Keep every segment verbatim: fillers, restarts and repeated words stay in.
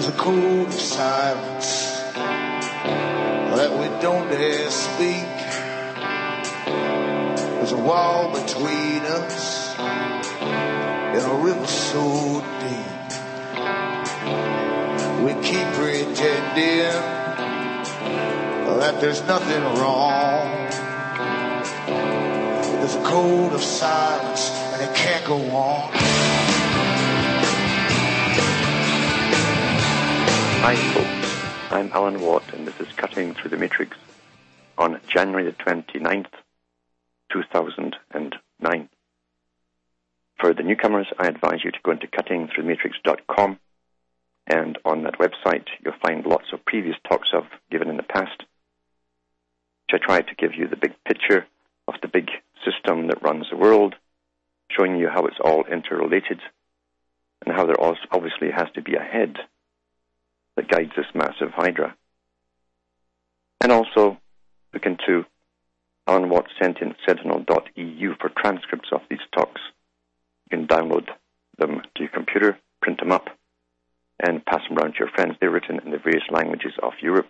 There's a code of silence that we don't dare speak. There's a wall between us in a river so deep. We keep pretending that there's nothing wrong. There's a code of silence and it can't go on. Hi folks, I'm Alan Watt and this is Cutting Through the Matrix on January the twenty-ninth, two thousand nine. For the newcomers, I advise you to go into cutting through the matrix dot com, and on that website you'll find lots of previous talks I've given in the past, which I try to give you the big picture of the big system that runs the world, showing you how it's all interrelated and how there also obviously has to be a head that guides this massive hydra. And also look into Alan Watt Sentinel dot E U for transcripts of these talks. You can download them to your computer, print them up, and pass them around to your friends. They're written in the various languages of Europe.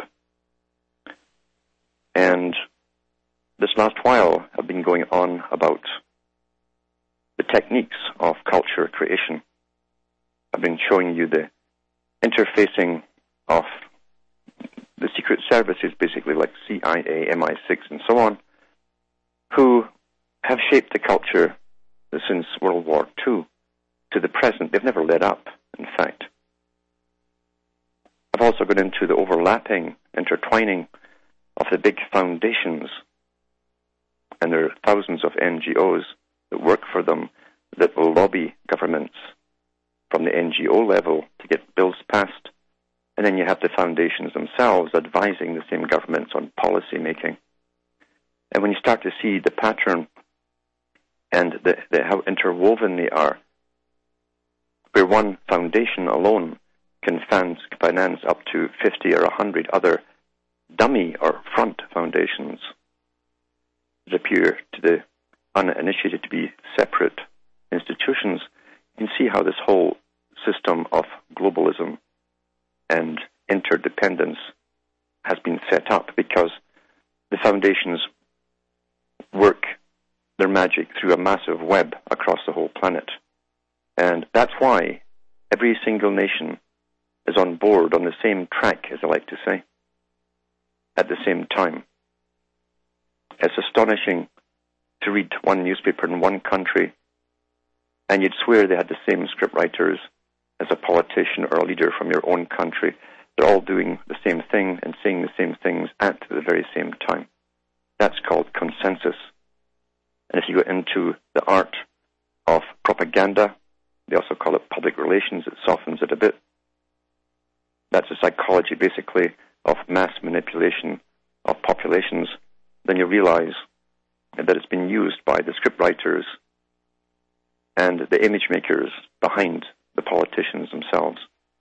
And this last while I've been going on about the techniques of culture creation. I've been showing you the interfacing of the secret services, basically like C I A, M I six, and so on, who have shaped the culture since World War Two to the present. They've never let up, in fact. I've also gone into the overlapping, intertwining of the big foundations, and there are thousands of N G Os that work for them that will lobby governments from the N G O level to get bills passed. And then you have the foundations themselves advising the same governments on policy making. And when you start to see the pattern and the, the, how interwoven they are, where one foundation alone can finance, finance up to fifty or one hundred other dummy or front foundations that appear to the uninitiated to be separate institutions, you can see how this whole system of globalism and interdependence has been set up, because the foundations work their magic through a massive web across the whole planet. And that's why every single nation is on board on the same track, as I like to say, at the same time. It's astonishing to read one newspaper in one country and you'd swear they had the same scriptwriters as a politician or a leader from your own country. They're all doing the same thing and saying the same things at the very same time. That's called consensus. And if you go into the art of propaganda, they also call it public relations, it softens it a bit. That's the psychology, basically, of mass manipulation of populations. Then you realize that it's been used by the scriptwriters and the image makers behind the politicians themselves.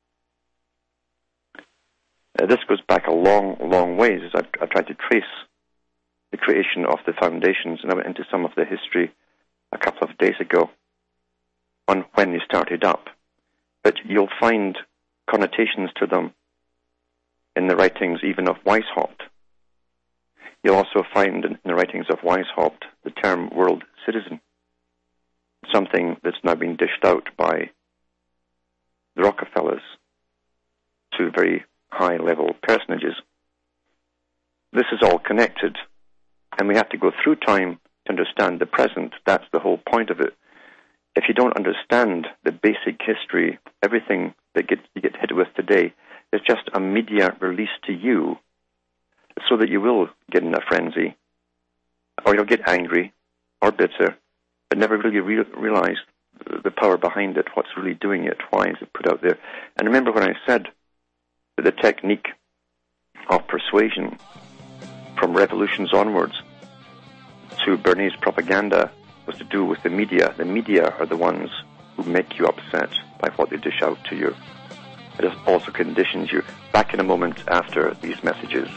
Uh, this goes back a long, long ways, as I've, I've tried to trace the creation of the foundations, and I went into some of the history a couple of days ago on when they started up. But you'll find connotations to them in the writings even of Weishaupt. You'll also find in the writings of Weishaupt the term world citizen, something that's now been dished out by the Rockefellers to very high-level personages. This is all connected, and we have to go through time to understand the present. That's the whole point of it. If you don't understand the basic history, everything that get, you get hit with today is just a media release to you so that you will get in a frenzy, or you'll get angry or bitter, but never really re- realize the power behind it, what's really doing it, why is it put out there. And remember when I said that the technique of persuasion from revolutions onwards to Bernays propaganda was to do with the media. The media are the ones who make you upset by what they dish out to you. It also conditions you. Back in a moment after these messages.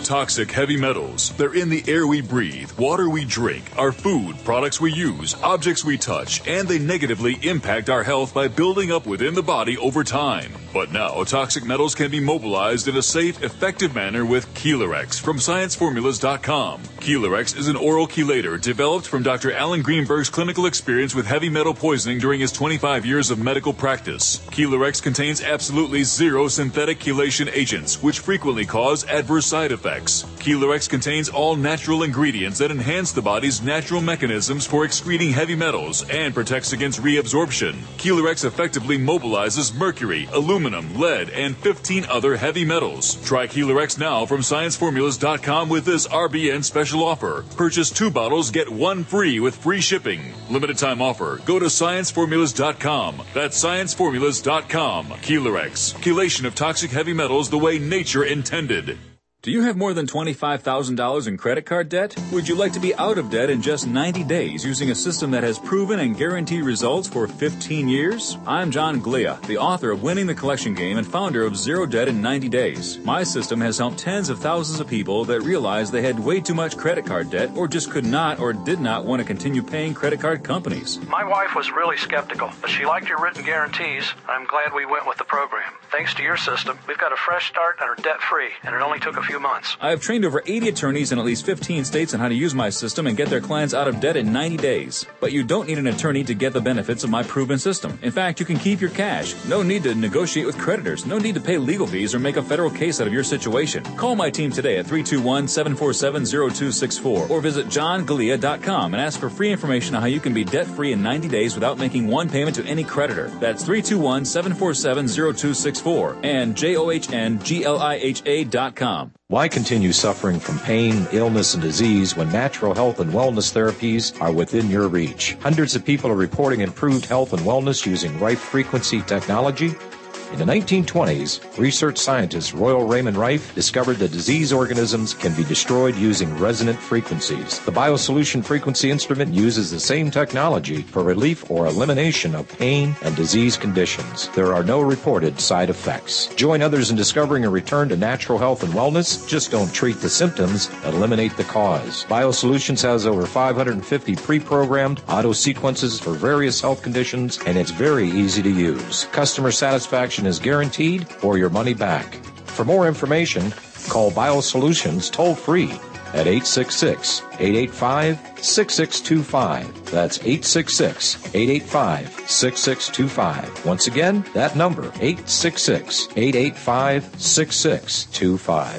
toxic heavy metals. They're in the air we breathe, water we drink, our food, products we use, objects we touch, and they negatively impact our health by building up within the body over time. But now, toxic metals can be mobilized in a safe, effective manner with Chelarex from science formulas dot com. Chelarex is an oral chelator developed from Doctor Alan Greenberg's clinical experience with heavy metal poisoning during his twenty-five years of medical practice. Chelarex contains absolutely zero synthetic chelation agents, which frequently cause adverse side effects. Chelarex contains all natural ingredients that enhance the body's natural mechanisms for excreting heavy metals and protects against reabsorption. Chelarex effectively mobilizes mercury, aluminum, lead, and fifteen other heavy metals. Try Chelarex now from science formulas dot com with this R B N special offer. Purchase two bottles, get one free with free shipping. Limited time offer. Go to science formulas dot com. That's science formulas dot com. Chelarex. Chelation of toxic heavy metals the way nature intended. Do you have more than twenty-five thousand dollars in credit card debt? Would you like to be out of debt in just ninety days using a system that has proven and guaranteed results for fifteen years? I'm John Glia, the author of Winning the Collection Game and founder of Zero Debt in ninety days. My system has helped tens of thousands of people that realized they had way too much credit card debt or just could not or did not want to continue paying credit card companies. My wife was really skeptical, but she liked your written guarantees. I'm glad we went with the program. Thanks to your system, we've got a fresh start and are debt-free, and it only took a few months. I have trained over eighty attorneys in at least fifteen states on how to use my system and get their clients out of debt in ninety days. But you don't need an attorney to get the benefits of my proven system. In fact, you can keep your cash. No need to negotiate with creditors. No need to pay legal fees or make a federal case out of your situation. Call my team today at three two one, seven four seven, zero two six four or visit john galia dot com and ask for free information on how you can be debt-free in ninety days without making one payment to any creditor. That's three two one, seven four seven, zero two six four and J O H N G L I H A dot com. Why continue suffering from pain, illness, and disease when natural health and wellness therapies are within your reach? Hundreds of people are reporting improved health and wellness using Rife frequency technology. In the nineteen twenties, research scientist Royal Raymond Rife discovered that disease organisms can be destroyed using resonant frequencies. The BioSolution frequency instrument uses the same technology for relief or elimination of pain and disease conditions. There are no reported side effects. Join others in discovering a return to natural health and wellness. Just don't treat the symptoms, eliminate the cause. BioSolutions has over five hundred fifty pre-programmed auto sequences for various health conditions, and it's very easy to use. Customer satisfaction is guaranteed or your money back. For more information, call BioSolutions toll-free at eight six six, eight eight five, six six two five. That's eight six six, eight eight five, six six two five. Once again, that number, eight six six, eight eight five, six six two five.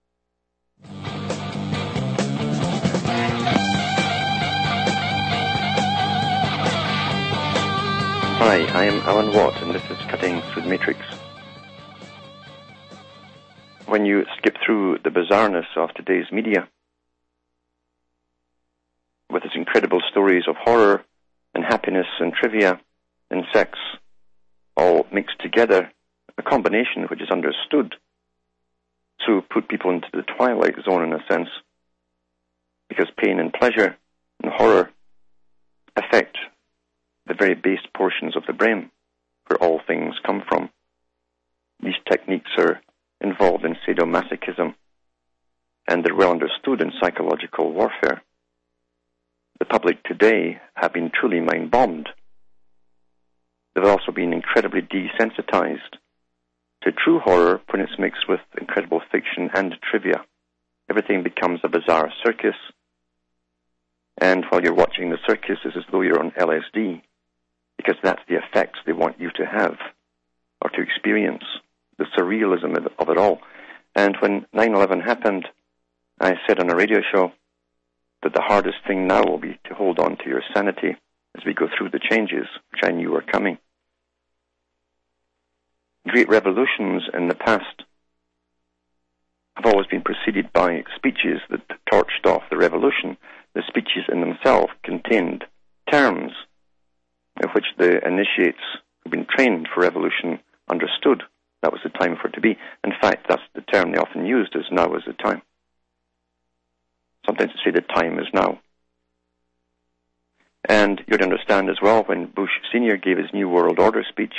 Hi, I am Alan Watt, and this is Cutting Through the Matrix. When you skip through the bizarreness of today's media, with its incredible stories of horror and happiness and trivia and sex, all mixed together, a combination which is understood to put people into the twilight zone in a sense, because pain and pleasure and horror affect the very base portions of the brain, where all things come from. These techniques are involved in sadomasochism, and they're well understood in psychological warfare. The public today have been truly mind-bombed. They've also been incredibly desensitized to true horror when it's mixed with incredible fiction and trivia. Everything becomes a bizarre circus, and while you're watching the circus, it's as though you're on L S D, because that's the effects they want you to have or to experience, the surrealism of it all. And when nine eleven happened, I said on a radio show that the hardest thing now will be to hold on to your sanity as we go through the changes, which I knew were coming. Great revolutions in the past have always been preceded by speeches that torched off the revolution. The speeches in themselves contained terms in which the initiates who've been trained for revolution understood that was the time for it to be. In fact, that's the term they often used, is now is the time. Sometimes they say the time is now. And you'd understand as well when Bush Senior gave his New World Order speech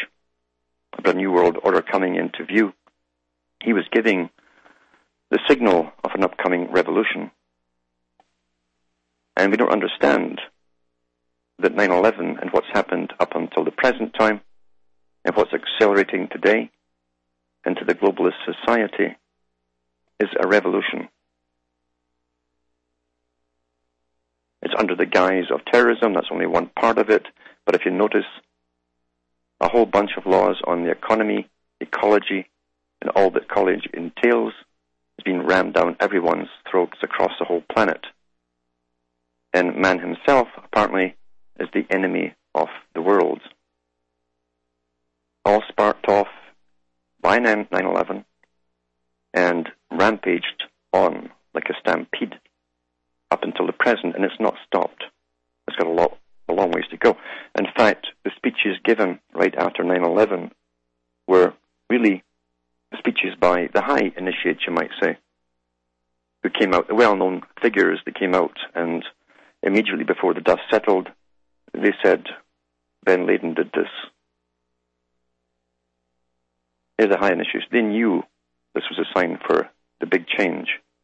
about a New World Order coming into view, he was giving the signal of an upcoming revolution. And we don't understand that nine eleven and what's happened up until the present time and what's accelerating today into the globalist society is a revolution. It's under the guise of terrorism. That's only one part of it. But if you notice, a whole bunch of laws on the economy, ecology, and all that college entails has been rammed down everyone's throats across the whole planet. And man himself, apparently, is the enemy of the world. All sparked off by nine eleven and rampaged on like a stampede up until the present, and it's not stopped. It's got a lot, a long ways to go. In fact, the speeches given right after nine eleven were really speeches by the high initiates, you might say, who came out, the well-known figures that came out, and immediately before the dust settled, they said, Ben Laden did this. Here's the high initiates. They knew this was a sign for the big change.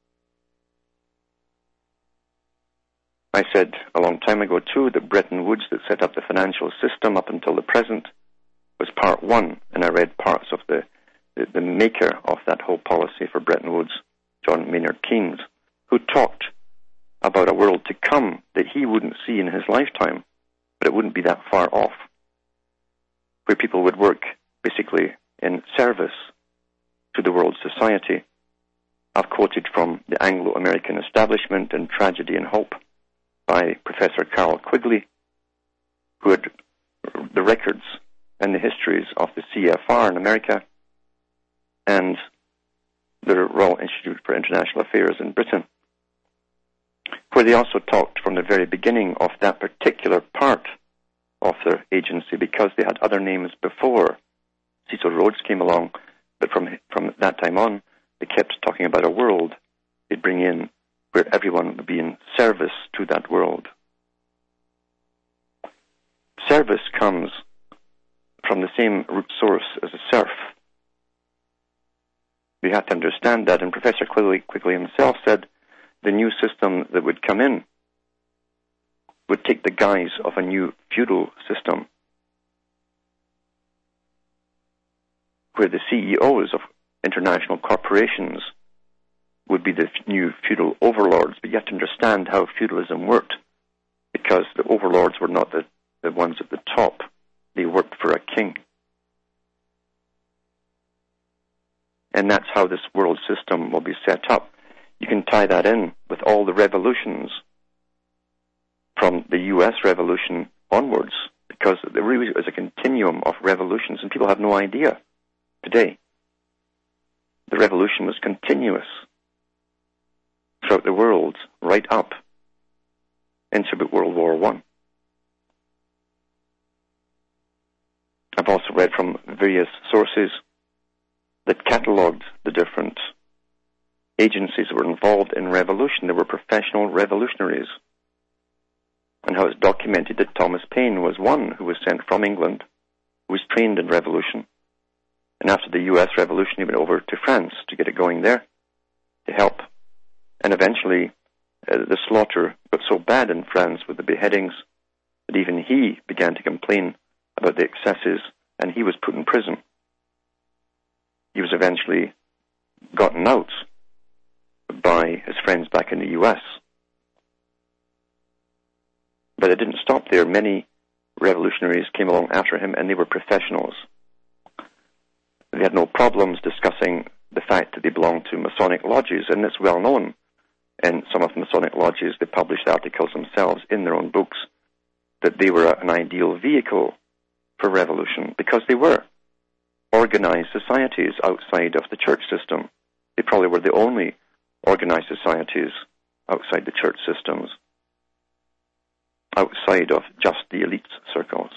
I said a long time ago, too, that Bretton Woods that set up the financial system up until the present was part one, and I read parts of the, the, the maker of that whole policy for Bretton Woods, John Maynard Keynes, who talked about a world to come that he wouldn't see in his lifetime, but it wouldn't be that far off, where people would work basically in service to the world society. I've quoted from the Anglo-American Establishment in Tragedy and Hope by Professor Carroll Quigley, who had the records and the histories of the C F R in America and the Royal Institute for International Affairs in Britain, where they also talked from the very beginning of that particular part of their agency, because they had other names before Cecil Rhodes came along, but from from that time on, they kept talking about a world they'd bring in where everyone would be in service to that world. Service comes from the same root source as a serf. We have to understand that, and Professor Quigley, Quigley himself said the new system that would come in would take the guise of a new feudal system, where the C E Os of international corporations would be the new feudal overlords. But you have to understand how feudalism worked, because the overlords were not the, the ones at the top. They worked for a king. And that's how this world system will be set up. You can tie that in with all the revolutions from the U S Revolution onwards, because there really is a continuum of revolutions, and people have no idea today. The revolution was continuous throughout the world, right up into World War One. I've also read from various sources that catalogued the different agencies that were involved in revolution. There were professional revolutionaries, and how it's documented that Thomas Paine was one who was sent from England, who was trained in revolution. And after the U S Revolution, he went over to France to get it going there, to help. And eventually, uh, the slaughter got so bad in France with the beheadings that even he began to complain about the excesses, and he was put in prison. He was eventually gotten out by his friends back in the U S. But it didn't stop there. Many revolutionaries came along after him, and they were professionals. They had no problems discussing the fact that they belonged to Masonic lodges, and it's well known in some of the Masonic lodges. They published articles themselves in their own books that they were an ideal vehicle for revolution, because they were organized societies outside of the church system. They probably were the only organized societies outside the church systems, outside of just the elite circles.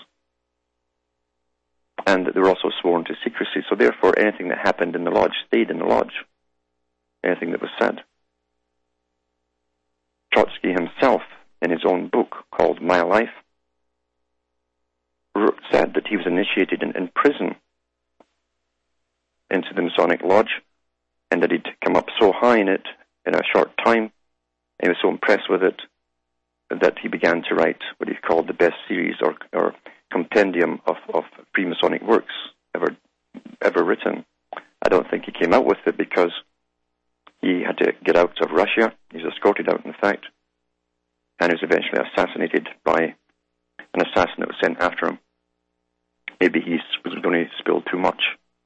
And they were also sworn to secrecy, so therefore anything that happened in the lodge stayed in the lodge, anything that was said. Trotsky himself, in his own book called My Life, wrote, said that he was initiated in, in prison into the Masonic Lodge, and that he'd come up so high in it in a short time. He was so impressed with it that he began to write what he called the best series or, or compendium of, of Freemasonic works ever ever written. I don't think he came out with it because he had to get out of Russia. He was escorted out, in fact, and he was eventually assassinated by an assassin that was sent after him. Maybe he was going to spill too much.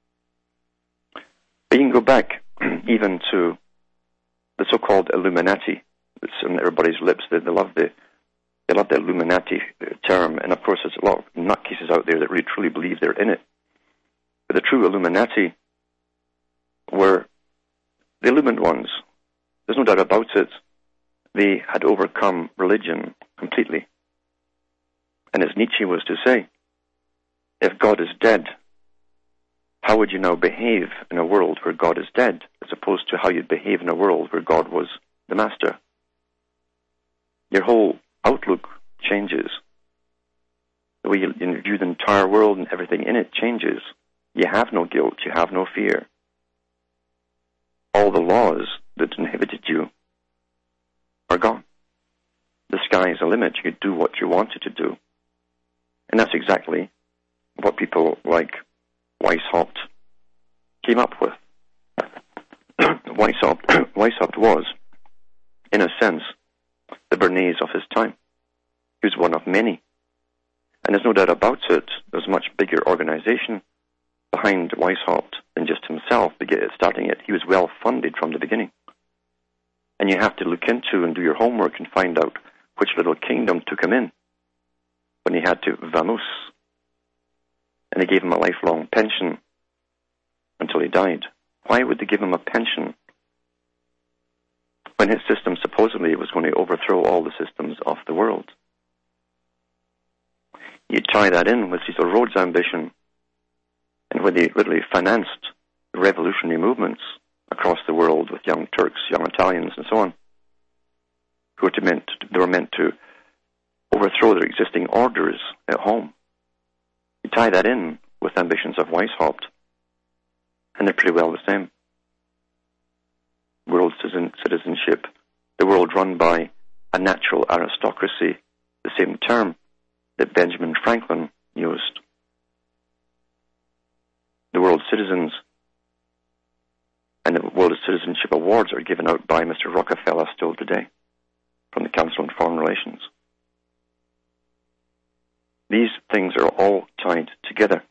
But you can go back even to the so-called Illuminati. It's on everybody's lips. They, they love the they love the Illuminati term, and of course, there's a lot of nutcases out there that really truly believe they're in it. But the true Illuminati were the illumined ones. There's no doubt about it. They had overcome religion completely. And as Nietzsche was to say, if God is dead, how would you now behave in a world where God is dead, as opposed to how you'd behave in a world where God was the master? Your whole outlook changes. The way you view the entire world and everything in it changes. You have no guilt. You have no fear. All the laws that inhibited you are gone. The sky is a limit. You could do what you wanted to do. And that's exactly what people like Weishaupt came up with. Weishaupt, Weishaupt was, in a sense, the Bernays of his time. He was one of many. And there's no doubt about it, there's a much bigger organization behind Weishaupt than just himself starting it. He was well funded from the beginning. And you have to look into and do your homework and find out which little kingdom took him in when he had to vamoose. And they gave him a lifelong pension until he died. Why would they give him a pension when his system supposedly was going to overthrow all the systems of the world? You tie that in with Cecil Rhodes' ambition, and when they literally financed revolutionary movements across the world with young Turks, young Italians, and so on, who were, to meant, they were meant to overthrow their existing orders at home. You tie that in with ambitions of Weishaupt, and they're pretty well the same. World citizenship, the world run by a natural aristocracy, the same term that Benjamin Franklin used. The world citizens and the World Citizenship Awards are given out by Mister Rockefeller still today from the Council on Foreign Relations. These things are all tied together.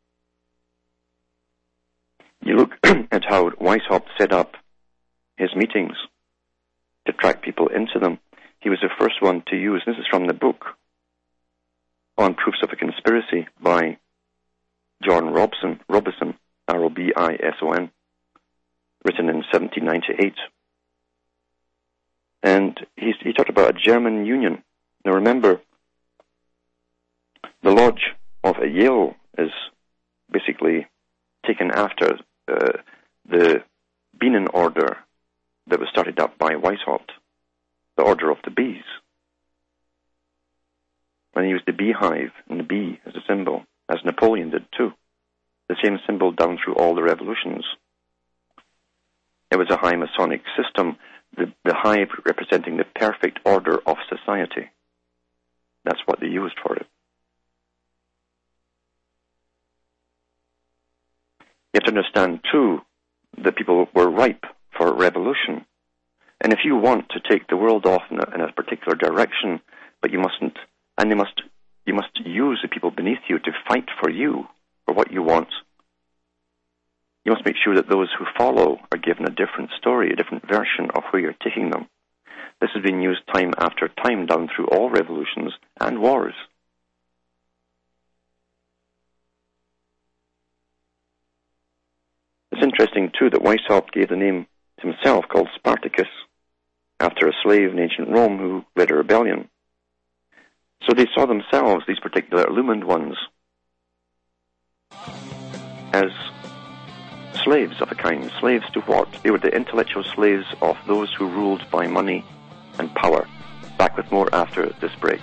You look at how Weishaupt set up his meetings to attract people into them. He was the first one to use, this is from the book on Proofs of a Conspiracy by John Robson, Robison, R O B I S O N, written in seventeen ninety-eight. And he, he talked about a German union. Now remember, the Lodge of Yale is basically taken after uh, the Bienen Order that was started up by Weishaupt, the Order of the Bees. And he used the beehive and the bee as a symbol, as Napoleon did too. The same symbol down through all the revolutions. It was a high Masonic system, the, the hive representing the perfect order of society. That's what they used for it. You have to understand, too, that people were ripe for revolution. And if you want to take the world off in a, in a particular direction, but you mustn't, and you must, you must use the people beneath you to fight for you, for what you want. You must make sure that those who follow are given a different story, a different version of where you're taking them. This has been used time after time down through all revolutions and wars. It's interesting, too, that Weishaupt gave the name to himself called Spartacus, after a slave in ancient Rome who led a rebellion. So they saw themselves, these particular illumined ones, as slaves of a kind. Slaves to what? They were the intellectual slaves of those who ruled by money and power. Back with more after this break.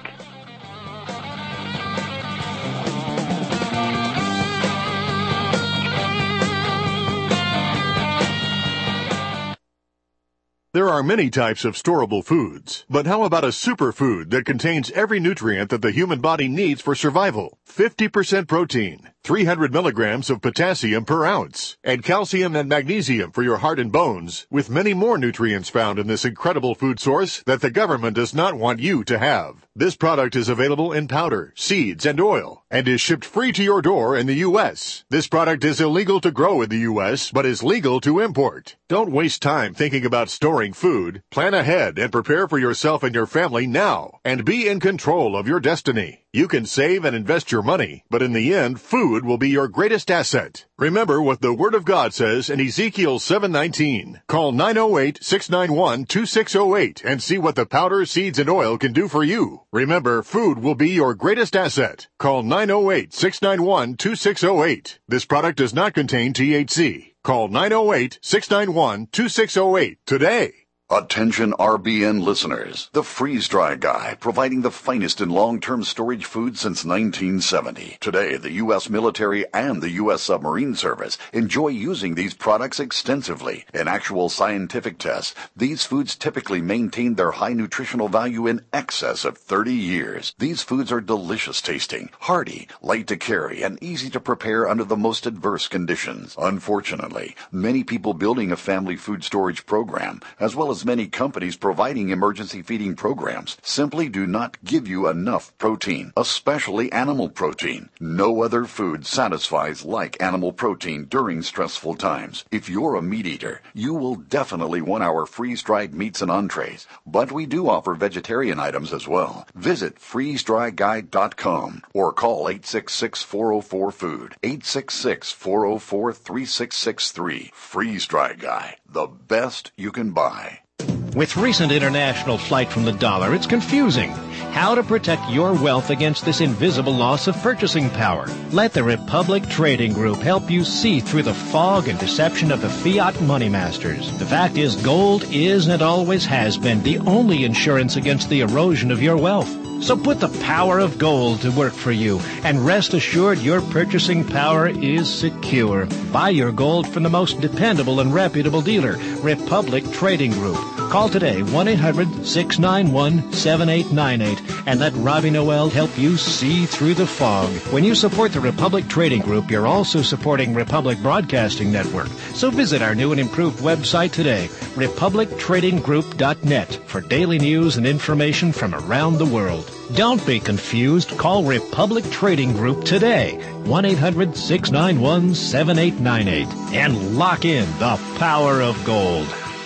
There are many types of storable foods, but how about a superfood that contains every nutrient that the human body needs for survival? fifty percent protein, three hundred milligrams of potassium per ounce, and calcium and magnesium for your heart and bones, with many more nutrients found in this incredible food source that the government does not want you to have. This product is available in powder, seeds, and oil, and is shipped free to your door in the U S. This product is illegal to grow in the U S, but is legal to import. Don't waste time thinking about storing food. Plan ahead and prepare for yourself and your family now, and be in control of your destiny. You can save and invest your money, but in the end, food will be your greatest asset. Remember what the Word of God says in Ezekiel seven nineteen. Call nine oh eight, six nine one, two six oh eight and see what the powder, seeds, and oil can do for you. Remember, food will be your greatest asset. Call nine oh eight, six nine one, two six oh eight. This product does not contain T H C. Call nine oh eight, six nine one, two six oh eight today. Attention R B N listeners, the Freeze Dry Guy, providing the finest in long-term storage food since nineteen seventy. Today, the U S military and the U S submarine service enjoy using these products extensively. In actual scientific tests, these foods typically maintain their high nutritional value in excess of thirty years. These foods are delicious tasting, hearty, light to carry, and easy to prepare under the most adverse conditions. Unfortunately, many people building a family food storage program, as well as many companies providing emergency feeding programs, simply do not give you enough protein, especially animal protein. No other food satisfies like animal protein during stressful times. If you're a meat eater, you will definitely want our freeze-dried meats and entrees, but we do offer vegetarian items as well. Visit freeze dry guide dot com or call eight six six, four oh four, food, eight six six, four oh four, three six six three. Freeze Dry Guy, the best you can buy. With recent international flight from the dollar, it's confusing. How to protect your wealth against this invisible loss of purchasing power? Let the Republic Trading Group help you see through the fog and deception of the fiat money masters. The fact is, gold is and always has been the only insurance against the erosion of your wealth. So put the power of gold to work for you, and rest assured your purchasing power is secure. Buy your gold from the most dependable and reputable dealer, Republic Trading Group. Call today, one eight hundred, six nine one, seven eight nine eight, and let Robbie Noel help you see through the fog. When you support the Republic Trading Group, you're also supporting Republic Broadcasting Network. So visit our new and improved website today, republic trading group dot net, for daily news and information from around the world. Don't be confused. Call Republic Trading Group today, one eight hundred, six nine one, seven eight nine eight, and lock in the power of gold.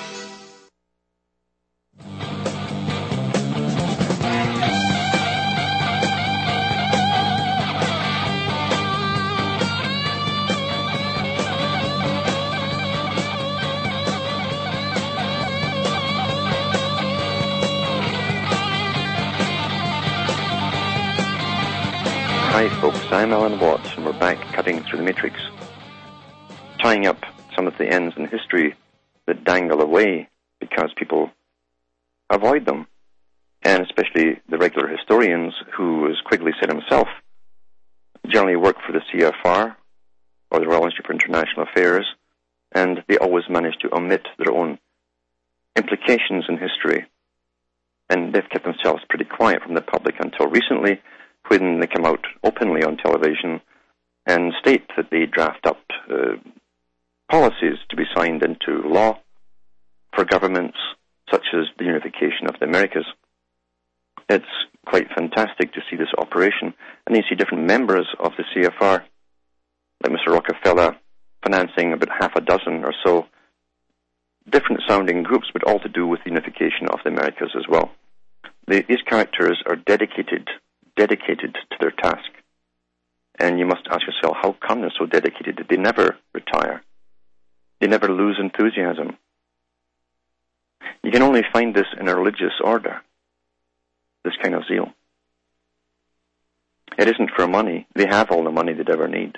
Hi folks, I'm Alan Watts, and we're back cutting through the matrix, tying up some of the ends in history that dangle away because people avoid them, and especially the regular historians who, as Quigley said himself, generally work for the C F R or the Royal Institute for International Affairs, and they always manage to omit their own implications in history, and they've kept themselves pretty quiet from the public until recently, when they come out openly on television and state that they draft up uh, policies to be signed into law for governments such as the unification of the Americas. It's quite fantastic to see this operation, and you see different members of the C F R, like Mister Rockefeller, financing about half a dozen or so different sounding groups, but all to do with the unification of the Americas as well. They, these characters are dedicated dedicated to their task. And you must ask yourself, how come they're so dedicated that they never retire? They never lose enthusiasm. You can only find this in a religious order, this kind of zeal. It isn't for money. They have all the money they'd ever need.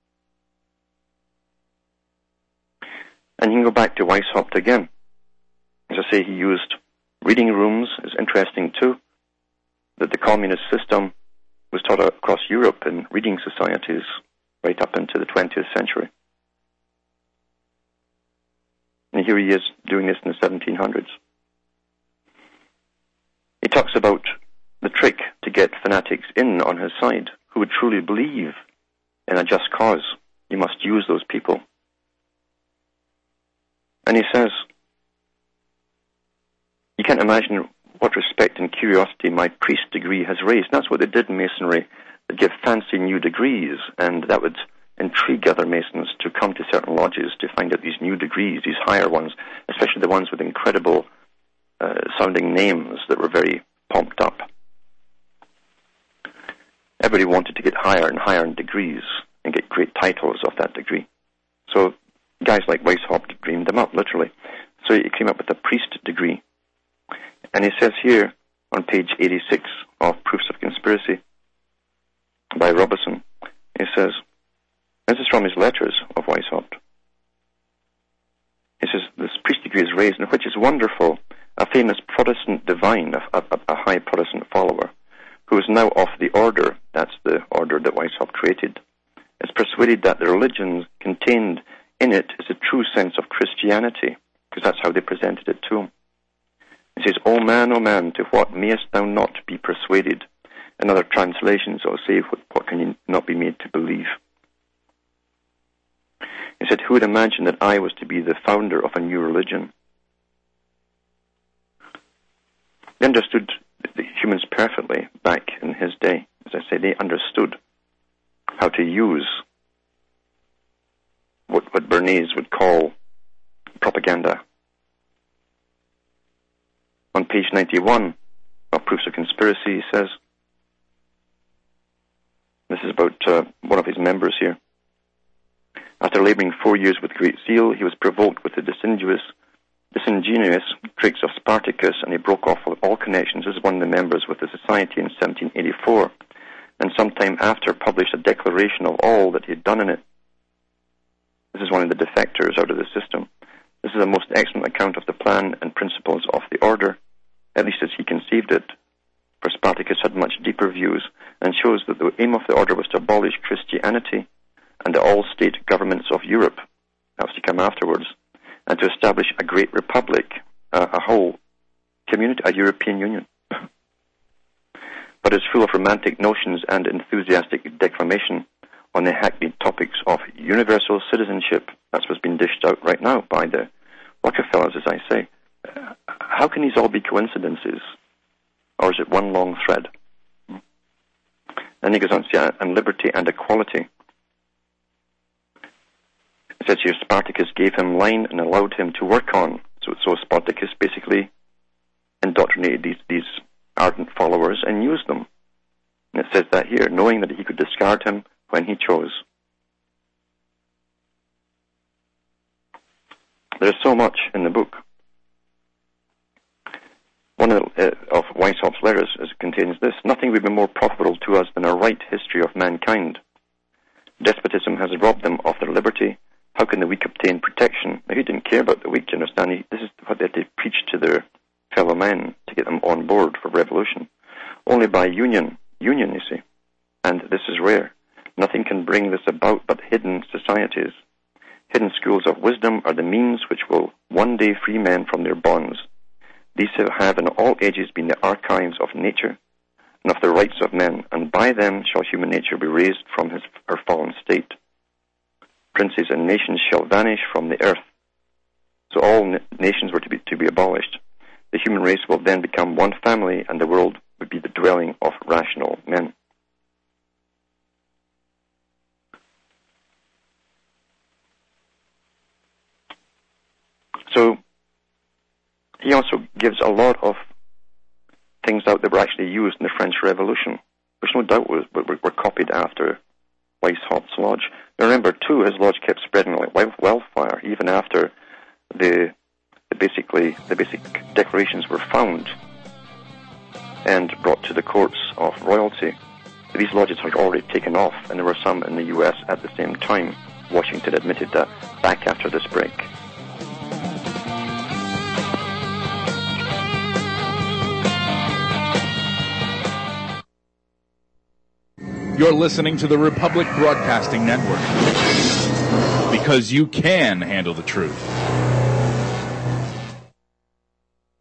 And you can go back to Weishaupt again. As I say, he used reading rooms. It's interesting, too, that the communist system was taught across Europe in reading societies right up into the twentieth century. And here he is doing this in the seventeen hundreds. about the trick to get fanatics in on his side who would truly believe in a just cause. You must use those people. And he says, you can't imagine what respect and curiosity my priest degree has raised. And that's what they did in Masonry. They'd give fancy new degrees, and that would intrigue other Masons to come to certain lodges to find out these new degrees, these higher ones, especially the ones with incredible uh, sounding names that were very pumped up. Everybody wanted to get higher and higher in degrees and get great titles of that degree. So guys like Weishaupt dreamed them up, literally. So he came up with a priest degree. And he says here on page eighty-six of Proofs of Conspiracy by Robeson, he says, this is from his letters of Weishaupt. He says, this priest degree is raised, in which is wonderful, a famous Protestant divine, a, a, a high Protestant follower, who is now of the order, that's the order that Weishaupt created, is persuaded that the religion contained in it is a true sense of Christianity, because that's how they presented it to him. He says, O man, O man, to what mayest thou not be persuaded? In other translations, I'll say, what, what can you not be made to believe? He said, who would imagine that I was to be the founder of a new religion? They understood the humans perfectly back in his day. As I say, they understood how to use what, what Bernays would call propaganda. On page ninety-one of Proofs of Conspiracy, he says, this is about uh, one of his members here. After laboring four years with great zeal, he was provoked with the disingenuous, disingenuous tricks of Spartacus, and he broke off with all connections. This is one of the members with the society in seventeen eighty-four, and sometime after published a declaration of all that he had done in it. This is one of the defectors out of the system. This is a most excellent account of the plan and principles of the order, at least as he conceived it, for Spartacus had much deeper views, and shows that the aim of the order was to abolish Christianity and the all-state governments of Europe, that was to come afterwards, and to establish a great republic, uh, a whole community, a European Union. But it's full of romantic notions and enthusiastic declamation on the hackneyed topics of universal citizenship. That's what's been dished out right now by the Rockefellers, as I say. Uh, how can these all be coincidences? Or is it one long thread? Then he goes on to say, and liberty and equality. It says here, Spartacus gave him line and allowed him to work on. So, so Spartacus basically indoctrinated these, these ardent followers and used them. And it says that here, knowing that he could discard him when he chose. There's so much in the book. One of, uh, of Weishaupt's letters is, contains this: nothing would be more profitable to us than a right history of mankind. Despotism has robbed them of their liberty. How can the weak obtain protection? Now, he didn't care about the weak, do you understand? He, this is what they had to preach to their fellow men to get them on board for revolution. Only by union, union, you see. And this is rare. Nothing can bring this about but hidden societies. Hidden schools of wisdom are the means which will one day free men from their bonds. These have in all ages been the archives of nature and of the rights of men, and by them shall human nature be raised from his, her fallen state. Princes and nations shall vanish from the earth. So all na- nations were to be, to be abolished. The human race will then become one family, and the world would be the dwelling of rational men. So he also gives a lot of things out that were actually used in the French Revolution, which no doubt was, were, were copied after Weishaupt's lodge. Now remember, too, his lodge kept spreading like wildfire, even after the, the basically the basic declarations were found and brought to the courts of royalty. These lodges had already taken off, and there were some in the U S at the same time. Washington admitted that back after this break. You're listening to the Republic Broadcasting Network, because you can handle the truth.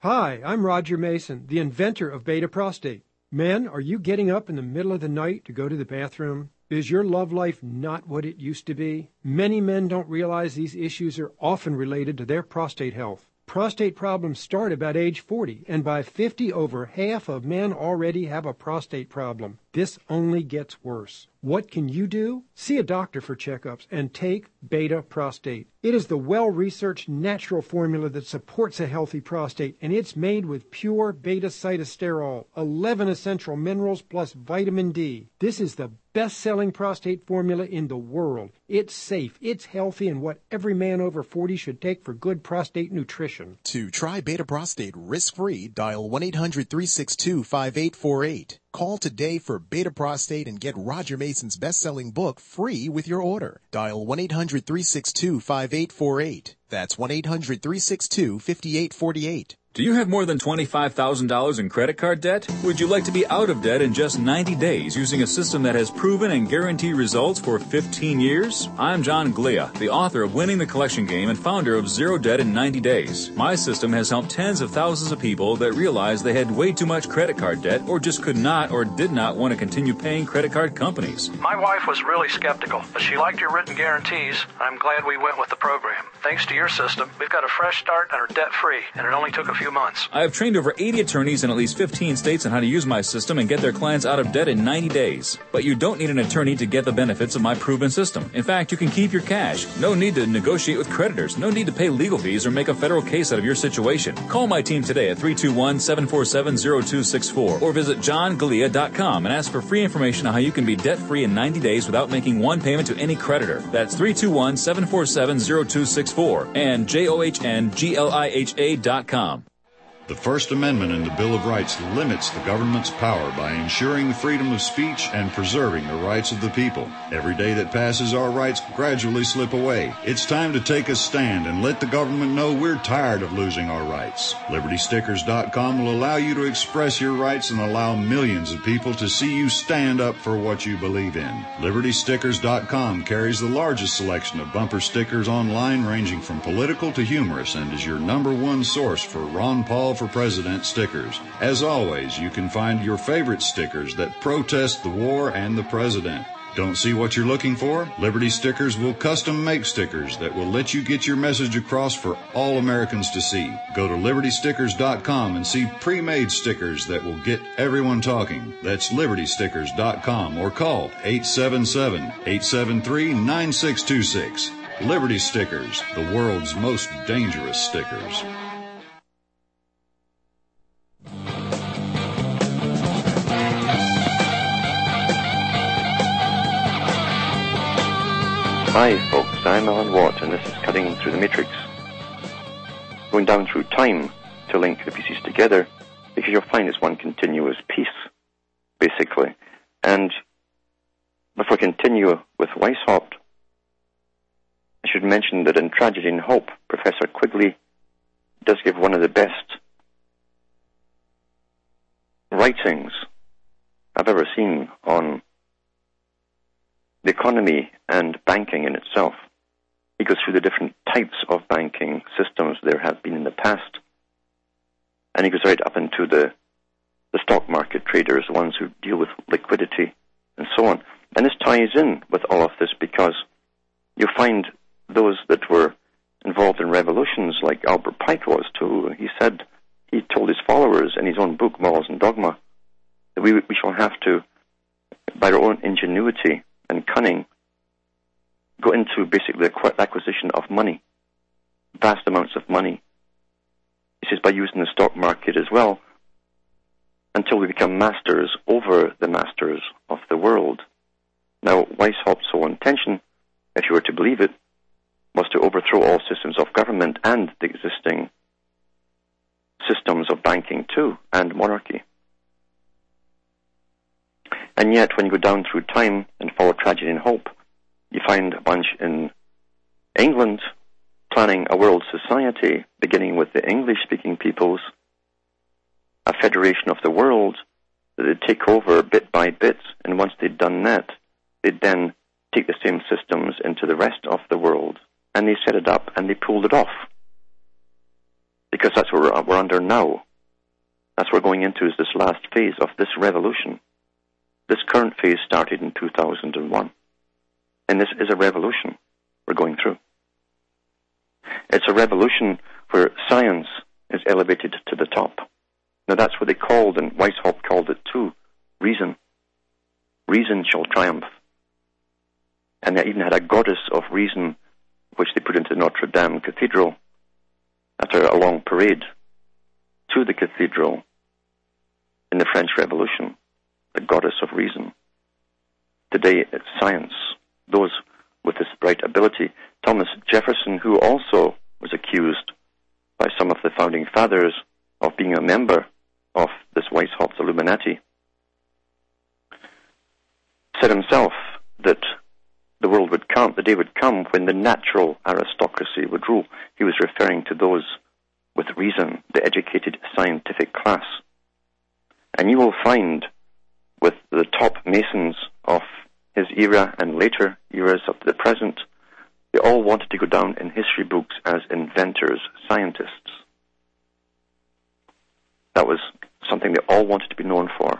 Hi, I'm Roger Mason, the inventor of Beta Prostate. Men, are you getting up in the middle of the night to go to the bathroom? Is your love life not what it used to be? Many men don't realize these issues are often related to their prostate health. Prostate problems start about age forty, and by fifty, over half of men already have a prostate problem. This only gets worse. What can you do? See a doctor for checkups and take Beta Prostate. It is the well-researched natural formula that supports a healthy prostate, and it's made with pure beta-cytosterol, eleven essential minerals plus vitamin D. This is the best-selling prostate formula in the world. It's safe, it's healthy, and what every man over forty should take for good prostate nutrition. To try Beta Prostate risk-free, dial one eight hundred three six two five eight four eight. Call today for Beta Prostate and get Roger Mason's best-selling book free with your order. Dial one eight hundred three six two five eight four eight. That's one eight hundred three six two five eight four eight. Do you have more than twenty-five thousand dollars in credit card debt? Would you like to be out of debt in just ninety days using a system that has proven and guaranteed results for fifteen years? I'm John Glia, the author of Winning the Collection Game and founder of Zero Debt in ninety days. My system has helped tens of thousands of people that realized they had way too much credit card debt or just could not or did not want to continue paying credit card companies. My wife was really skeptical, but she liked your written guarantees. I'm glad we went with the program. Thanks to your system, we've got a fresh start and are debt-free, and it only took a few months. I have trained over eighty attorneys in at least fifteen states on how to use my system and get their clients out of debt in ninety days. But you don't need an attorney to get the benefits of my proven system. In fact, you can keep your cash. No need to negotiate with creditors. No need to pay legal fees or make a federal case out of your situation. Call my team today at three two one, seven four seven, zero two six four or visit john galea dot com and ask for free information on how you can be debt-free in ninety days without making one payment to any creditor. That's three two one, seven four seven, zero two six four and J O H N G L I H A dot com. The First Amendment in the Bill of Rights limits the government's power by ensuring the freedom of speech and preserving the rights of the people. Every day that passes, our rights gradually slip away. It's time to take a stand and let the government know we're tired of losing our rights. Liberty Stickers dot com will allow you to express your rights and allow millions of people to see you stand up for what you believe in. Liberty Stickers dot com carries the largest selection of bumper stickers online, ranging from political to humorous, and is your number one source for Ron Paul for President stickers. As always, you can find your favorite stickers that protest the war and the president. Don't see what you're looking for? Liberty Stickers will custom make stickers that will let you get your message across for all Americans to see. Go to Liberty Stickers dot com and see pre-made stickers that will get everyone talking. That's Liberty Stickers dot com or call eight seven seven, eight seven three, nine six two six. Liberty Stickers, the world's most dangerous stickers. Hi folks, I'm Alan Watt and this is Cutting Through the Matrix. Going down through time to link the pieces together, because you'll find it's one continuous piece, basically. And before I continue with Weishaupt, I should mention that in Tragedy and Hope, Professor Quigley does give one of the best writings I've ever seen on the economy and banking in itself. He goes through the different types of banking systems there have been in the past, and he goes right up into the, the stock market traders, the ones who deal with liquidity and so on. And this ties in with all of this because you find those that were involved in revolutions like Albert Pike was too. He said, he told his followers in his own book, Morals and Dogma, that we, we shall have to, by our own ingenuity and cunning, go into basically the acquisition of money, vast amounts of money. He says by using the stock market as well, until we become masters over the masters of the world. Now, Weishaupt's whole intention, if you were to believe it, was to overthrow all systems of government and the existing systems of banking too, and monarchy. And yet, when you go down through time and follow Tragedy and Hope, you find a bunch in England planning a world society, beginning with the English-speaking peoples, a federation of the world that they'd take over bit by bit, and once they'd done that, they'd then take the same systems into the rest of the world, and they set it up and they pulled it off. because that's what we're, we're under now. That's what we're going into, is this last phase of this revolution. This current phase started in two thousand one. And this is a revolution we're going through. It's a revolution where science is elevated to the top. Now that's what they called, and Weishaupt called it too, reason. Reason shall triumph. And they even had a goddess of reason, which they put into Notre Dame Cathedral after a long parade to the cathedral in the French Revolution, the goddess of reason. Today it's science, those with this bright ability. Thomas Jefferson, who also was accused by some of the founding fathers of being a member of this Weishaupt Illuminati, said himself that the world would come, the day would come when the natural aristocracy would rule. He was referring to those with reason, the educated scientific class. And you will find with the top Masons of his era and later eras up to the present, they all wanted to go down in history books as inventors, scientists. That was something they all wanted to be known for.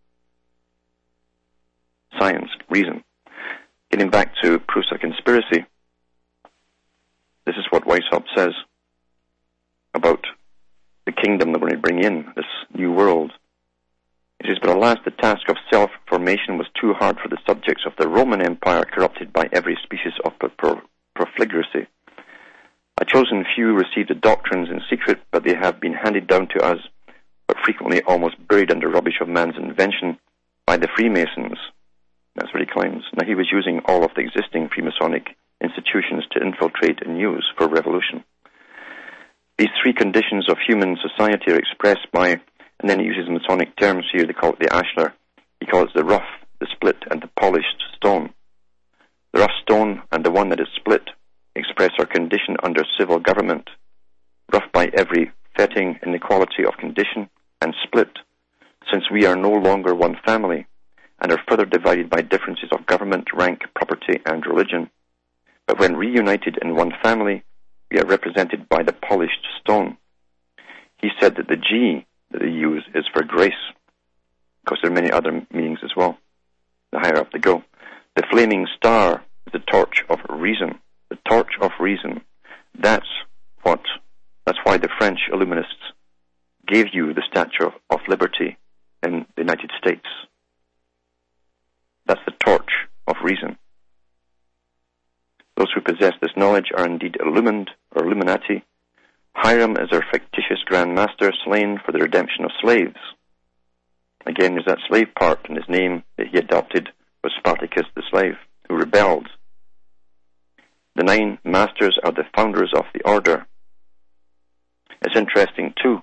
Science, reason. Getting back to Prusa conspiracy, this is what Weishaupt says about the kingdom that we're going to bring in, this new world. It says, but alas, the task of self-formation was too hard for the subjects of the Roman Empire, corrupted by every species of pro- profligacy. A chosen few received the doctrines in secret, but they have been handed down to us, but frequently almost buried under rubbish of man's invention by the Freemasons. That's what he claims. Now, he was using all of the existing Freemasonic institutions to infiltrate and use for revolution. These three conditions of human society are expressed by, and then he uses Masonic terms here, they call it the ashlar. He calls it the rough, the split, and the polished stone. The rough stone and the one that is split express our condition under civil government, rough by every fetting inequality of condition, and split, since we are no longer one family, and are further divided by differences of government, rank, property, and religion. But when reunited in one family, we are represented by the polished stone. He said that the G that they use is for grace, because there are many other meanings as well, the higher up they go. The flaming star is the torch of reason. The torch of reason. That's what, that's why the French Illuminists gave you the Statue of, of Liberty in the United States. That's the torch of reason. Those who possess this knowledge are indeed illumined, or Illuminati. Hiram is our fictitious Grand Master, slain for the redemption of slaves. Again, there's that slave part, and his name that he adopted was Spartacus the slave, who rebelled. The nine masters are the founders of the order. It's interesting, too,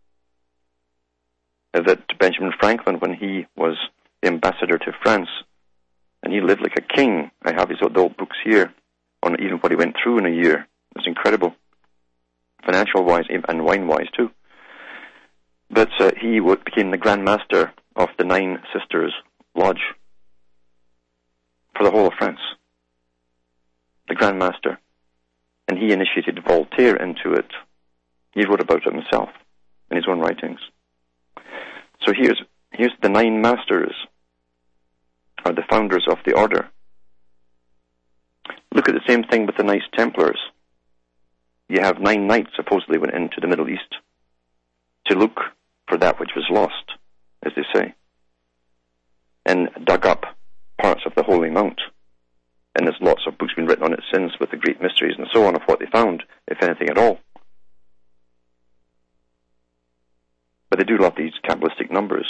that Benjamin Franklin, when he was the ambassador to France, and he lived like a king. I have his old books here on even what he went through in a year. It was incredible, financial-wise and wine-wise, too. But uh, he would, became the Grand Master of the Nine Sisters Lodge for the whole of France. The Grand Master. And he initiated Voltaire into it. He wrote about it himself in his own writings. So here's here's the Nine Masters, are the founders of the order. Look at the same thing with the Knights Templars. You have nine knights supposedly went into the Middle East to look for that which was lost, as they say, and dug up parts of the Holy Mount. And there's lots of books been written on it since, with the great mysteries and so on of what they found, if anything at all. But they do love these Kabbalistic numbers.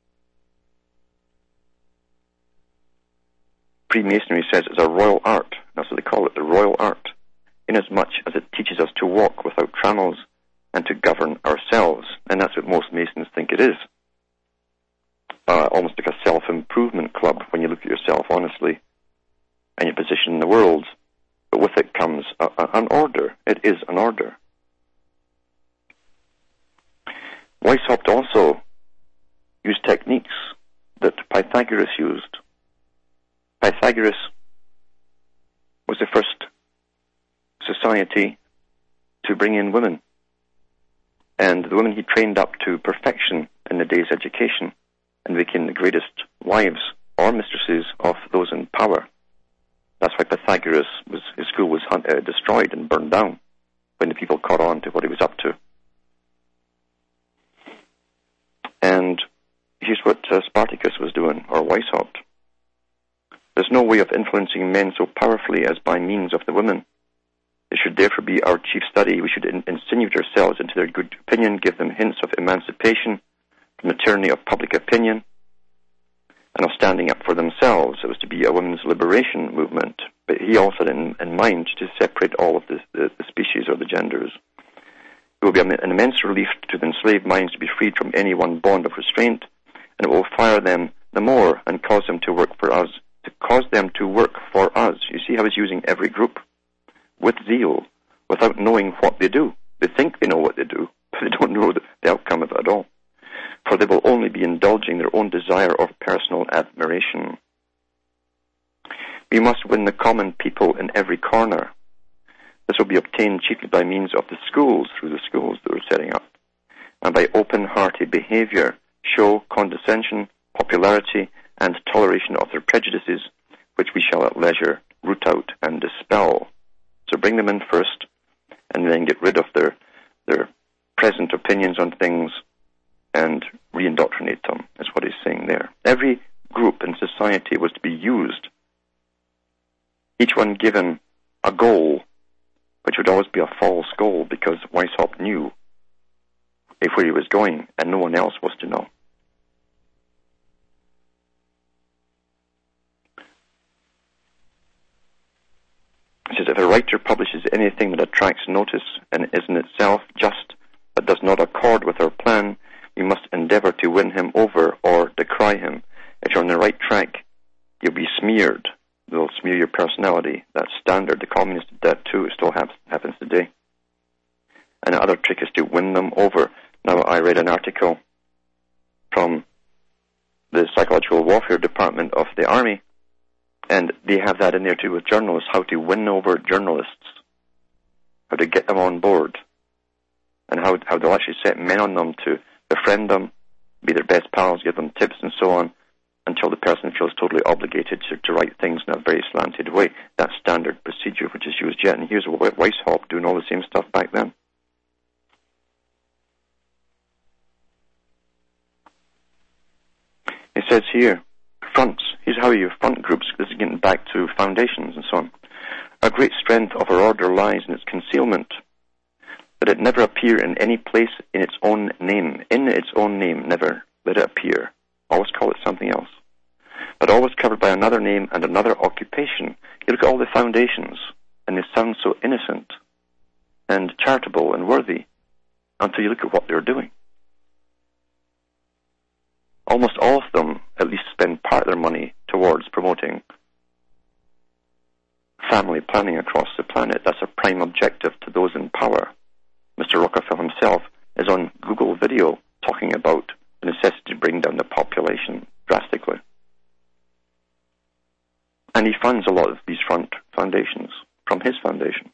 Freemasonry says it's a royal art. That's what they call it, the royal art, inasmuch as it teaches us to walk without trammels and to govern ourselves. And that's what most Masons think it is. Uh, almost like a self-improvement club when you look at yourself honestly and your position in the world. But with it comes a, a, an order. It is an order. Weishaupt also used techniques that Pythagoras used. Pythagoras was the first society to bring in women. And the women he trained up to perfection in the day's education and became the greatest wives or mistresses of those in power. That's why Pythagoras, was, his school was hunt, uh, destroyed and burned down when the people caught on to what he was up to. And here's what uh, Spartacus was doing, or Weishaupt. There's no way of influencing men so powerfully as by means of the women. It should therefore be our chief study. We should in- insinuate ourselves into their good opinion, give them hints of emancipation from the tyranny of public opinion, and of standing up for themselves. It was to be a women's liberation movement. But he also had in, in mind to separate all of the, the, the species or the genders. It will be an immense relief to the enslaved minds to be freed from any one bond of restraint, and it will fire them the more and cause them to work for us, to cause them to work for us. You see how he's using every group with zeal, without knowing what they do. They think they know what they do, but they don't know the, the outcome of it at all. For they will only be indulging their own desire of personal admiration. We must win the common people in every corner. This will be obtained chiefly by means of the schools, through the schools that we're setting up, and by open-hearted behavior, show, condescension, popularity, and toleration of their prejudices, which we shall at leisure root out and dispel. So bring them in first, and then get rid of their their present opinions on things, and re-indoctrinate them, is what he's saying there. Every group in society was to be used, each one given a goal, which would always be a false goal, because Weishaupt knew where he was going, and no one else was to know. He says, if a writer publishes anything that attracts notice and is in itself just, but does not accord with our plan, we must endeavor to win him over or decry him. If you're on the right track, you'll be smeared. They'll smear your personality. That's standard. The communists did that too. It still ha- happens today. And the other trick is to win them over. Now, I read an article from the Psychological Warfare Department of the Army, and they have that in there too with journalists, how to win over journalists, how to get them on board, and how, how they'll actually set men on them to befriend them, be their best pals, give them tips and so on, until the person feels totally obligated to, to write things in a very slanted way. That's standard procedure which is used yet. And here's Weishaupt doing all the same stuff back then. It says here, fronts. Here's how you front groups. This is getting back to foundations and so on. A great strength of our order lies in its concealment, that it never appear in any place in its own name. In its own name, never let it appear. Always call it something else. But always covered by another name and another occupation. You look at all the foundations, and they sound so innocent and charitable and worthy until you look at what they're doing. Almost all of them at least spend part of their money towards promoting family planning across the planet. That's a prime objective to those in power. Mister Rockefeller himself is on Google video talking about the necessity to bring down the population drastically. And he funds a lot of these front foundations from his foundation.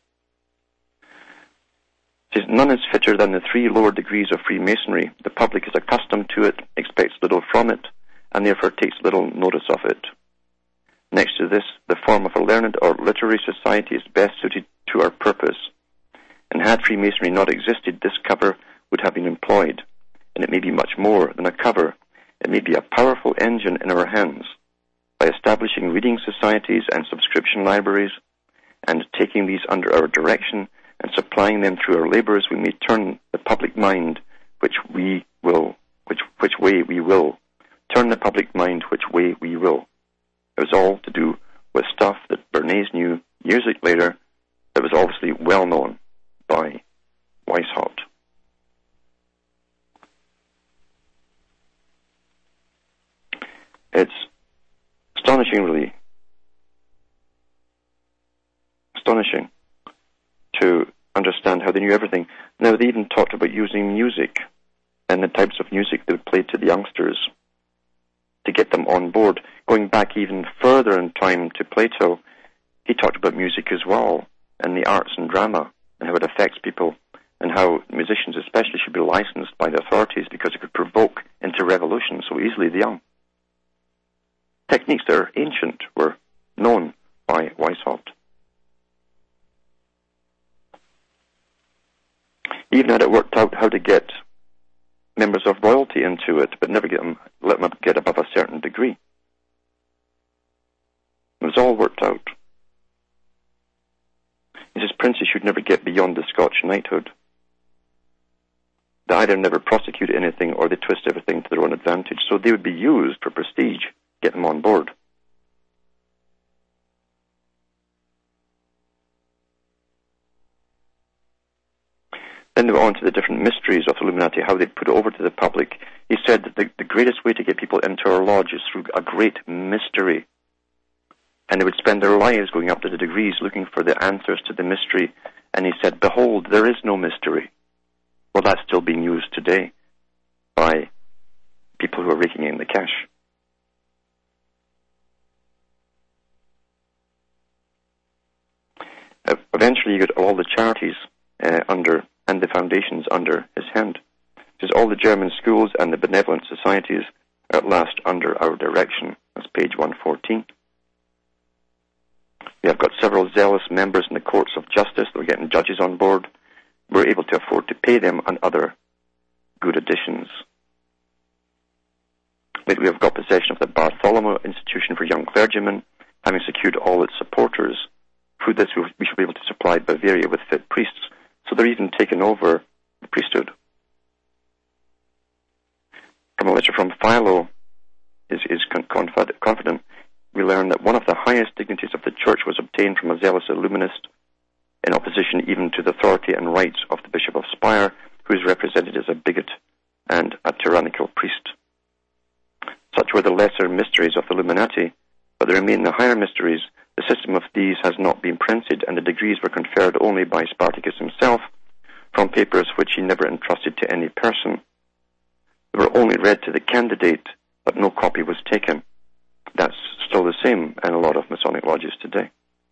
He says, none is fitter than the three lower degrees of Freemasonry. The public is accustomed to it, expects little from it, and therefore takes little notice of it. Next to this, the form of a learned or literary society is best suited to our purpose. And had Freemasonry not existed, this cover would have been employed. And it may be much more than a cover. It may be a powerful engine in our hands. By establishing reading societies and subscription libraries, and taking these under our direction, and supplying them through our labors, we may turn the public mind which we will, which which way we will. Turn the public mind which way we will. It was all to do with stuff that Bernays knew years later that was obviously well known by Weishaupt. It's astonishing, really, astonishing to understand how they knew everything. Now, they even talked about using music and the types of music they would play to the youngsters to get them on board. Going back even further in time to Plato, he talked about music as well, and the arts and drama, and how it affects people and how musicians especially should be licensed by the authorities because it could provoke into revolution so easily the young. Techniques that are ancient were known by Weishaupt. He even had it worked out how to get members of royalty into it, but never get them, let them get above a certain degree. It was all worked out. He says princes should never get beyond the Scotch knighthood. They either never prosecute anything or they twist everything to their own advantage, so they would be used for prestige, get them on board. Then they went on to the different mysteries of the Illuminati, how they put it over to the public. He said that the, the greatest way to get people into our lodge is through a great mystery. And they would spend their lives going up to the degrees looking for the answers to the mystery. And he said, behold, there is no mystery. Well, that's still being used today by people who are raking in the cash. Uh, eventually, you get all the charities uh, under and the foundations under his hand. It says all the German schools and the benevolent societies are at last under our direction. That's page one fourteen. We have got several zealous members in the courts of justice. We're getting judges on board. We're able to afford to pay them and other good additions. We have got possession of the Bartholomew Institution for Young Clergymen, having secured all its supporters. Through this, we shall be able to supply Bavaria with fit priests. So they're even taking over the priesthood. From a letter from Philo, is, is confident, we learn that one of the highest dignities of the Church was obtained from a zealous Illuminist, in opposition even to the authority and rights of the Bishop of Spire, who is represented as a bigot and a tyrannical priest. Such were the lesser mysteries of the Illuminati, but there remain the higher mysteries. The system of these has not been printed, and the degrees were conferred only by Spartacus himself from papers which he never entrusted to any person. They were only read to the candidate, but no copy was taken. That's still the same in a lot of Masonic lodges today.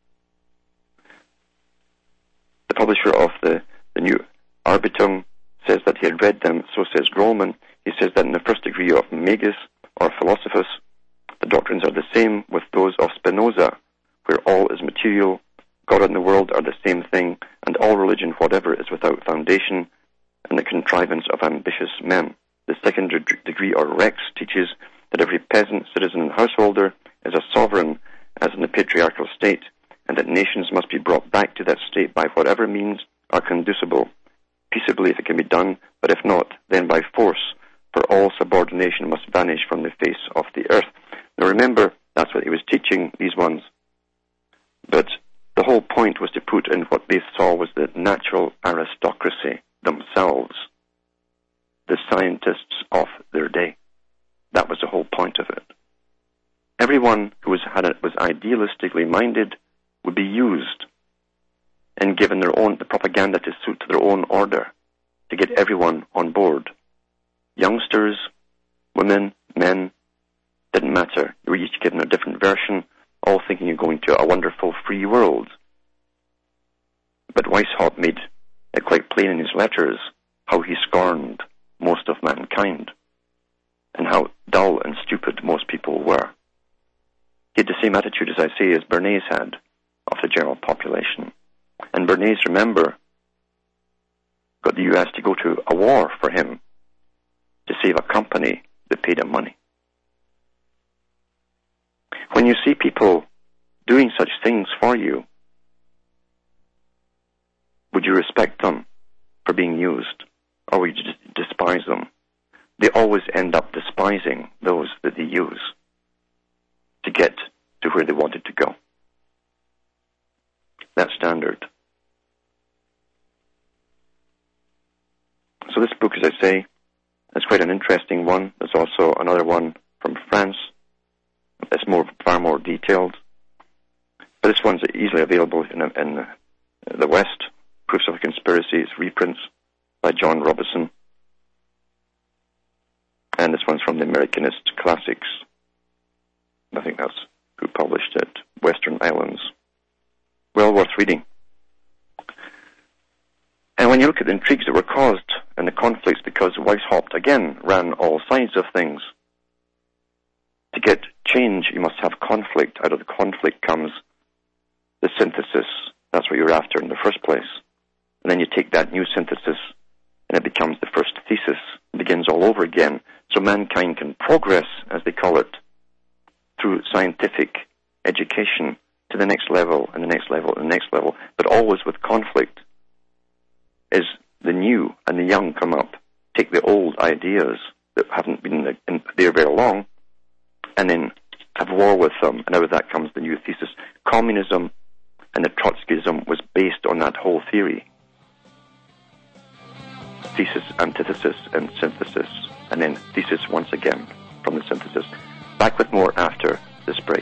The publisher of the, the new Arbeitung says that he had read them, so says Grollman. He says that in the first degree of Magus, or Philosophus, the doctrines are the same with those of Spinoza, where all is material, God and the world are the same thing, and all religion whatever is without foundation, and the contrivance of ambitious men. The second de- degree, or Rex, teaches that every peasant, citizen, and householder is a sovereign, as in the patriarchal state, and that nations must be brought back to that state by whatever means are conducible, peaceably if it can be done, but if not, then by force, for all subordination must vanish from the face of the earth. Now remember, that's what he was teaching, these ones. But the whole point was to put in what they saw was the natural aristocracy themselves, the scientists of their day. That was the whole point of it. Everyone who was, had it, was idealistically minded would be used and given their own the propaganda to suit their own order to get everyone on board. Youngsters, women, men, didn't matter. You were each given a different version, all thinking you're going to a wonderful free world. But Weishaupt made it quite plain in his letters how he scorned most of mankind and how dull and stupid most people were. He had the same attitude, as I say, as Bernays had of the general population. And Bernays, remember, got the U S to go to a war for him to save a company that paid him money. When you see people doing such things for you, would you respect them for being used, or would you just despise them? They always end up despising those that they use to get to where they wanted to go. That's standard. So this book, as I say, is quite an interesting one. There's also another one from France. It's more, far more detailed. But this one's easily available in, in the West. Proofs of a Conspiracy. It's reprints by John Robison. And this one's from the Americanist Classics. I think that's who published it. Western Islands. Well worth reading. And Now, when you look at the intrigues that were caused and the conflicts, because Weishaupt, again, ran all sides of things. To get change, you must have conflict. Out of the conflict comes the synthesis. That's what you're after in the first place. And then you take that new synthesis, and it becomes the first thesis. It begins all over again. So mankind can progress, as they call it, through scientific education to the next level, and the next level, and the next level, but always with conflict. As the new and the young come up, take the old ideas that haven't been in there very long, and then have war with them, and out of that comes the new thesis. Communism and the Trotskyism was based on that whole theory. Thesis, antithesis, and synthesis, and then thesis once again from the synthesis. Back with more after this break.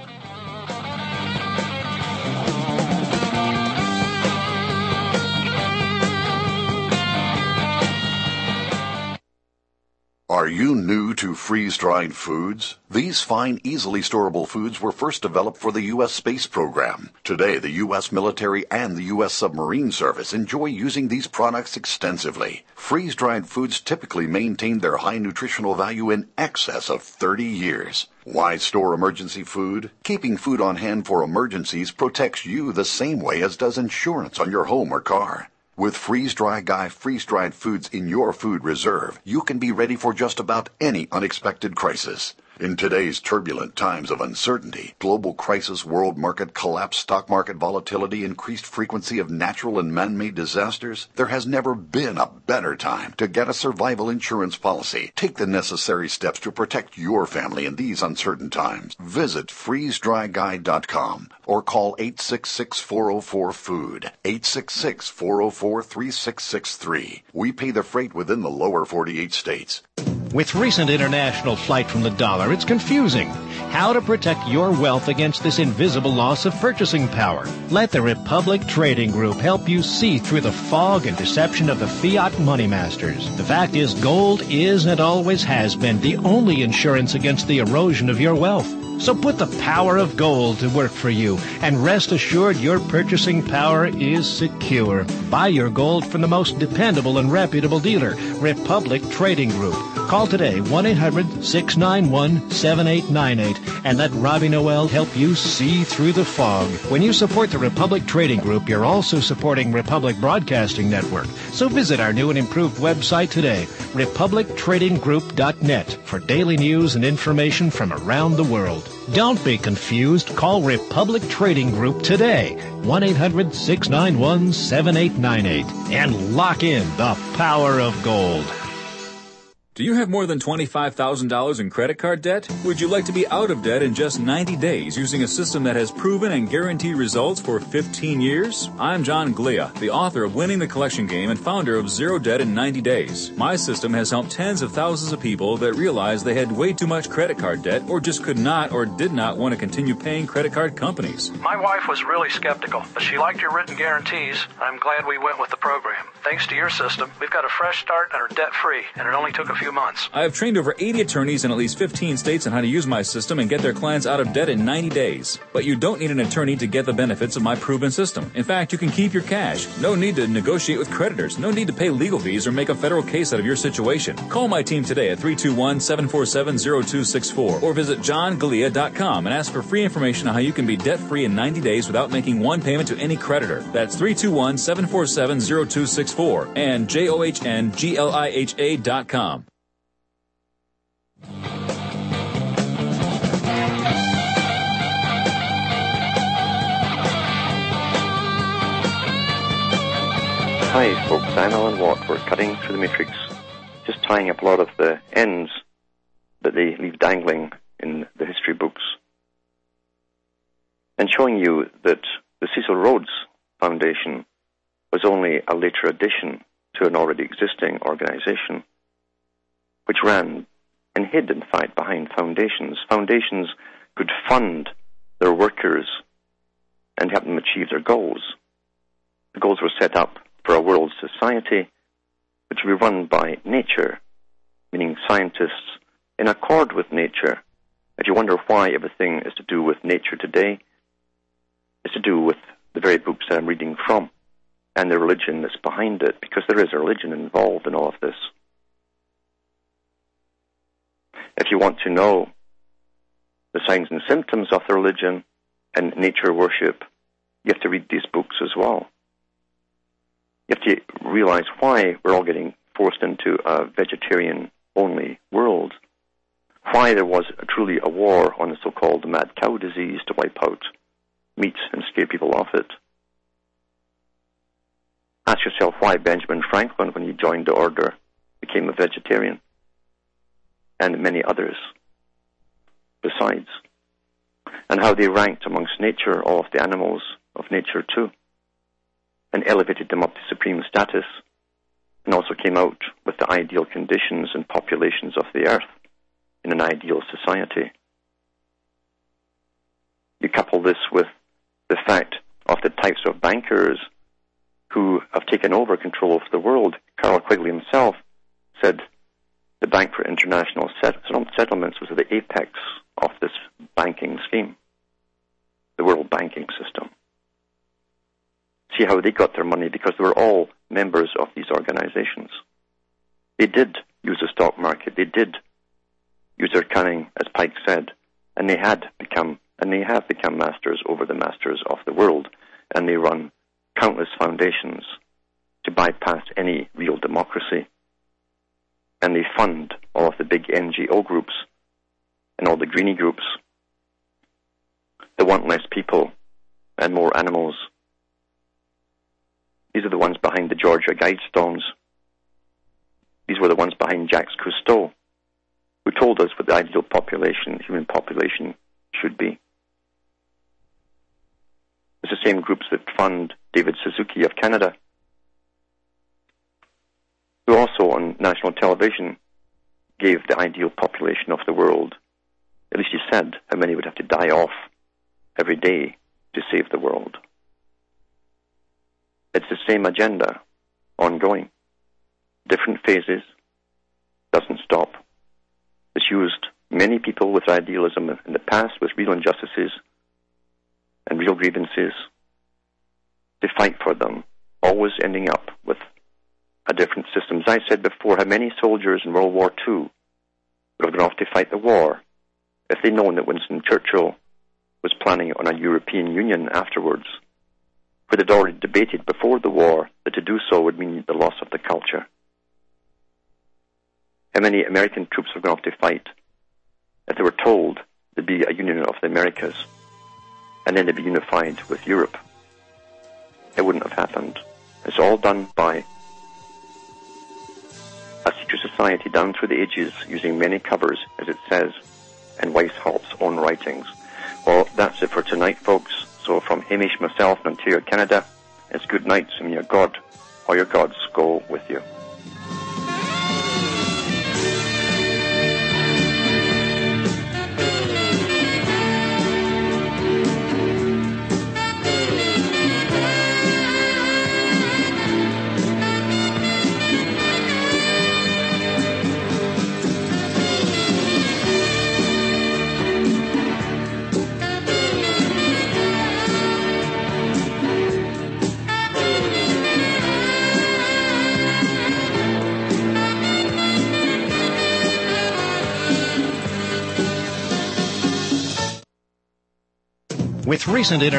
Are you new to freeze-dried foods? These fine, easily storable foods were first developed for the U S space program. Today, the U S military and the U S submarine service enjoy using these products extensively. Freeze-dried foods typically maintain their high nutritional value in excess of thirty years. Why store emergency food? Keeping food on hand for emergencies protects you the same way as does insurance on your home or car. With Freeze-Dry Guy freeze-dried foods in your food reserve, you can be ready for just about any unexpected crisis. In today's turbulent times of uncertainty, global crisis, world market collapse, stock market volatility, increased frequency of natural and man-made disasters, there has never been a better time to get a survival insurance policy. Take the necessary steps to protect your family in these uncertain times. Visit freeze dry guy dot com or call eight six six, four oh four, food, eight six six, four oh four, three six six three. We pay the freight within the lower forty-eight states. With recent international flight from the dollar, it's confusing. How to protect your wealth against this invisible loss of purchasing power. Let the Republic Trading Group help you see through the fog and deception of the fiat money masters. The fact is, gold is and always has been the only insurance against the erosion of your wealth. So put the power of gold to work for you, and rest assured your purchasing power is secure. Buy your gold from the most dependable and reputable dealer, Republic Trading Group. Call today, one eight hundred, six nine one, seven eight nine eight, and let Robbie Noel help you see through the fog. When you support the Republic Trading Group, you're also supporting Republic Broadcasting Network. So visit our new and improved website today, republic trading group dot net, for daily news and information from around the world. Don't be confused. Call Republic Trading Group today, one eight hundred, six nine one, seven eight nine eight, and lock in the power of gold. Do you have more than twenty-five thousand dollars in credit card debt? Would you like to be out of debt in just ninety days using a system that has proven and guaranteed results for fifteen years? I'm John Glia, the author of Winning the Collection Game and founder of Zero Debt in ninety days. My system has helped tens of thousands of people that realized they had way too much credit card debt or just could not or did not want to continue paying credit card companies. My wife was really skeptical, but she liked your written guarantees. I'm glad we went with the program. Thanks to your system, we've got a fresh start and are debt-free, and it only took a few months. I have trained over eighty attorneys in at least fifteen states on how to use my system and get their clients out of debt in ninety days. But you don't need an attorney to get the benefits of my proven system. In fact, you can keep your cash. No need to negotiate with creditors. No need to pay legal fees or make a federal case out of your situation. Call my team today at three two one, seven four seven, zero two six four or visit john galea dot com and ask for free information on how you can be debt-free in ninety days without making one payment to any creditor. That's three two one, seven four seven, zero two six four and J O H N G L I H A dot com. Hi folks, I'm Alan Watt. We're cutting through the matrix, just tying up a lot of the ends that they leave dangling in the history books, and showing you that the Cecil Rhodes Foundation was only a later addition to an already existing organization, which ran and hid, in fact, behind foundations. Foundations could fund their workers and help them achieve their goals. The goals were set up for a world society which will be run by nature, meaning scientists in accord with nature. If you wonder why everything is to do with nature today, it's to do with the very books that I'm reading from. and the religion that's behind it, because there is a religion involved in all of this. If you want to know the signs and symptoms of the religion and nature worship, you have to read these books as well. You have to realize why we're all getting forced into a vegetarian-only world, why there was a, truly a war on the so-called mad cow disease to wipe out meat and scare people off it. Ask yourself why Benjamin Franklin, when he joined the order, became a vegetarian, and many others besides, and how they ranked amongst nature, all of the animals of nature too, and elevated them up to supreme status, and also came out with the ideal conditions and populations of the earth in an ideal society. You couple this with the fact of the types of bankers who have taken over control of the world. Carroll Quigley himself said the Bank for International Settlements was the apex of this banking scheme, the world banking system. See how they got their money, because they were all members of these organizations. They did use the stock market. They did use their cunning, as Pike said, and they had become, and they have become masters over the masters of the world, and they run countless foundations to bypass any real democracy. And they fund all of the big N G O groups and all the greenie groups that want less people and more animals. These are the ones behind the Georgia Guidestones. These were the ones behind Jacques Cousteau, who told us what the ideal population, human population, should be. It's the same groups that fund David Suzuki of Canada, who also on national television gave the ideal population of the world. At least he said how many would have to die off every day to save the world. It's the same agenda, ongoing. Different phases, doesn't stop. It's used many people with idealism in the past, with real injustices and real grievances, to fight for them, always ending up with a different system. As I said before, how many soldiers in World War Two would have gone off to fight the war if they'd known that Winston Churchill was planning on a European Union afterwards, where they'd already debated before the war that to do so would mean the loss of the culture. How many American troops have gone off to fight if they were told there'd be a union of the Americas and then they'd be unified with Europe? It wouldn't have happened. It's all done by a secret society down through the ages, using many covers, as it says in Weishaupt's own writings. Well, that's it for tonight, folks. So from Hamish, myself, in Ontario, Canada, it's good night, and your God or your gods go with you. With recent inter-